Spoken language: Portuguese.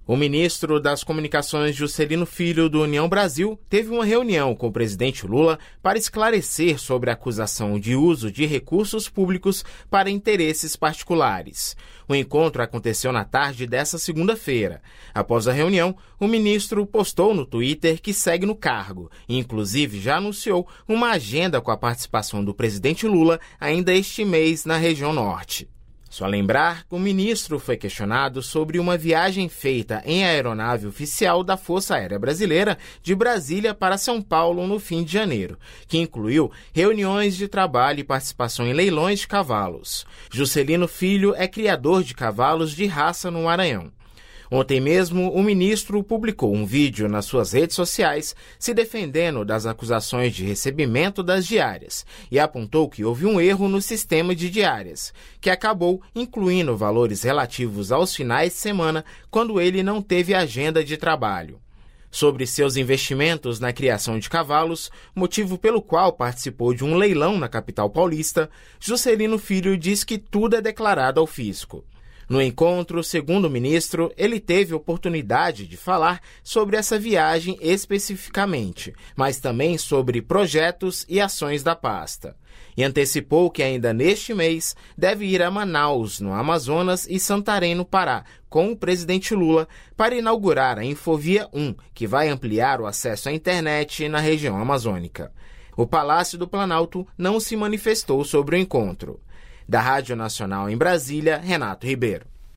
O ministro das Comunicações, Juscelino Filho, do União Brasil, teve uma reunião com o presidente Lula para esclarecer sobre a acusação de uso de recursos públicos para interesses particulares. O encontro aconteceu na tarde dessa segunda-feira. Após a reunião, o ministro postou no Twitter que segue no cargo e, inclusive, já anunciou uma agenda com a participação do presidente Lula ainda este mês na região norte. Só lembrar que o ministro foi questionado sobre uma viagem feita em aeronave oficial da Força Aérea Brasileira de Brasília para São Paulo no fim de janeiro, que incluiu reuniões de trabalho e participação em leilões de cavalos. Juscelino Filho é criador de cavalos de raça no Maranhão. Ontem mesmo, o ministro publicou um vídeo nas suas redes sociais se defendendo das acusações de recebimento das diárias e apontou que houve um erro no sistema de diárias, que acabou incluindo valores relativos aos finais de semana quando ele não teve agenda de trabalho. Sobre seus investimentos na criação de cavalos, motivo pelo qual participou de um leilão na capital paulista, Juscelino Filho diz que tudo é declarado ao fisco. No encontro, segundo o ministro, ele teve oportunidade de falar sobre essa viagem especificamente, mas também sobre projetos e ações da pasta. E antecipou que ainda neste mês deve ir a Manaus, no Amazonas, e Santarém, no Pará, com o presidente Lula, para inaugurar a Infovia 1, que vai ampliar o acesso à internet na região amazônica. O Palácio do Planalto não se manifestou sobre o encontro. Da Rádio Nacional em Brasília, Renato Ribeiro.